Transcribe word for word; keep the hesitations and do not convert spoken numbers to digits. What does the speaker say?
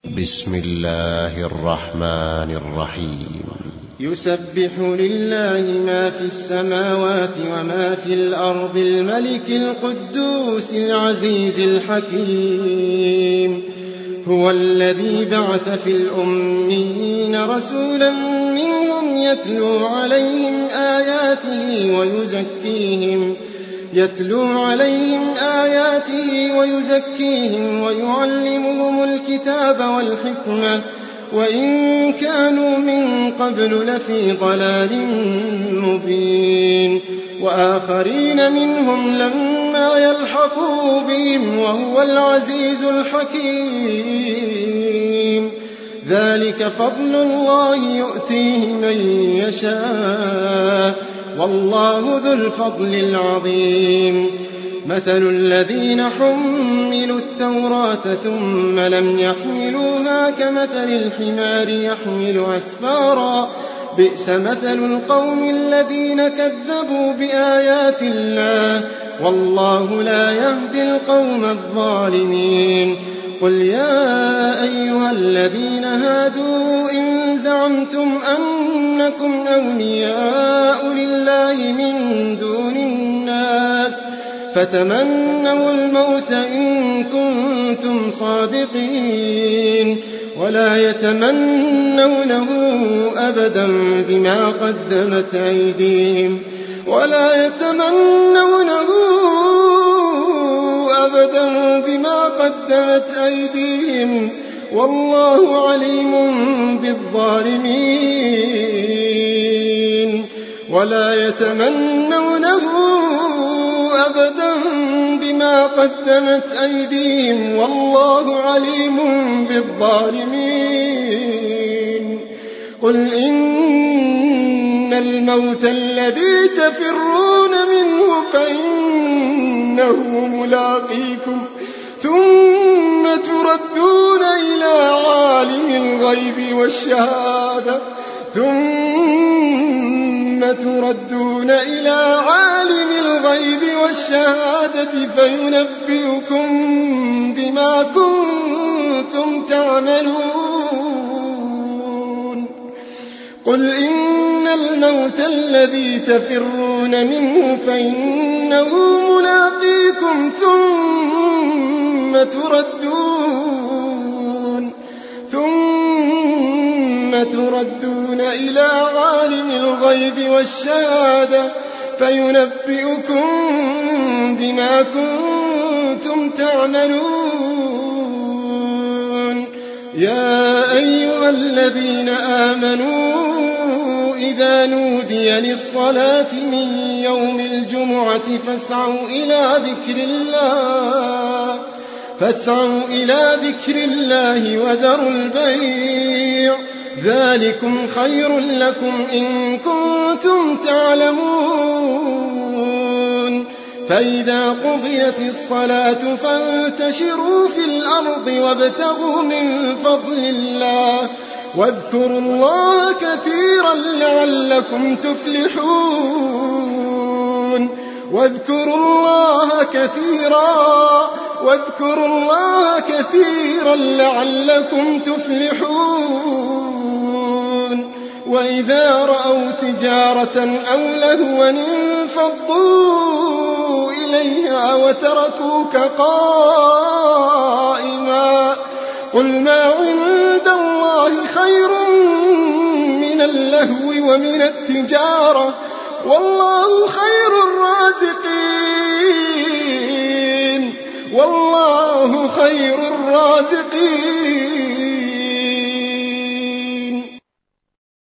بسم الله الرحمن الرحيم. يسبح لله ما في السماوات وما في الأرض الملك القدوس العزيز الحكيم. هو الذي بعث في الأميين رسولا منهم يتلو عليهم آياته ويزكيهم يتلو عليهم آياته ويزكيهم ويعلمهم الكتاب والحكمة وإن كانوا من قبل لفي ضلال مبين. وآخرين منهم لما يلحقوا بهم وهو العزيز الحكيم. ذلك فضل الله يؤتيه من يشاء والله ذو الفضل العظيم. مثل الذين حملوا التوراة ثم لم يحملوها كمثل الحمار يحمل أسفارا بئس مثل القوم الذين كذبوا بآيات الله والله لا يهدي القوم الظالمين. قل يا أيها الذين هادوا إن زعمتم أنكم أولياء لله من دون الناس فتمنوا الموت إن كنتم صادقين ولا يتمنونه أبدا بما قدمت أيديهم ولا يتمنونه أبدا بما قدمت أيديهم والله عليم بالظالمين. ولا يتمنونه أبدا بما قدمت أيديهم والله عليم بالظالمين. قل إن الموت الذي تفرون منه فإنه ملاقيكم ثم تردون إلى عالم الغيب والشهادة ثم تردون إلى عالم الغيب والشهادة فينبئكم بما كنتم تعملون. قل إن الموت الذي تفرون منه فإنه ملاقيكم ثم تردون ثم تردون إلى عالم الغيب والشهادة فينبئكم بما كنتم تعملون. يا أيها الذين آمنوا إذا نودي للصلاة من يوم الجمعة فاسعوا إلى ذكر الله فاسعوا إلى ذكر الله وذروا البيع ذلكم خير لكم إن كنتم تعلمون. فإذا قضيت الصلاة فانتشروا في الأرض وابتغوا من فضل الله واذكروا الله كثيرا لعلكم تفلحون. واذكروا الله كثيرا واذكروا الله كثيرا لعلكم تفلحون. وإذا رأوا تجارة أو لهوا انفضوا إليها وتركوك قائما قل ما عند الله خير من اللهو ومن التجارة والله خير الرازقين والله خير الرازقين.